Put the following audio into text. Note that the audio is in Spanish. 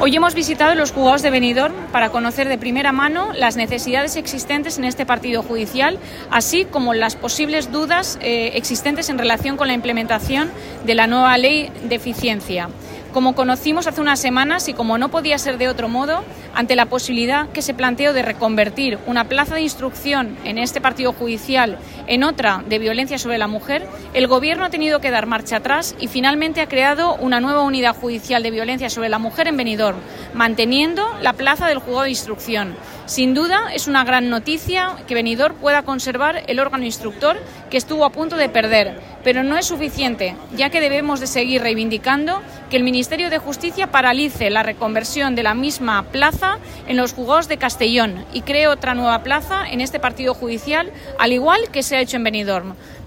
Hoy hemos visitado los juzgados de Benidorm para conocer de primera mano las necesidades existentes en este partido judicial, así como las posibles dudas existentes en relación con la implementación de la nueva ley de eficiencia. Como conocimos hace unas semanas y como no podía ser de otro modo, ante la posibilidad que se planteó de reconvertir una plaza de instrucción en este partido judicial en otra de violencia sobre la mujer, el Gobierno ha tenido que dar marcha atrás y finalmente ha creado una nueva unidad judicial de violencia sobre la mujer en Benidorm, manteniendo la plaza del juzgado de instrucción. Sin duda, es una gran noticia que Benidorm pueda conservar el órgano instructor que estuvo a punto de perder, pero no es suficiente, ya que debemos de seguir reivindicando que el Ministerio de Justicia paralice la reconversión de la misma plaza en los juzgados de Castellón y cree otra nueva plaza en este partido judicial, al igual que se ha hecho en Benidorm.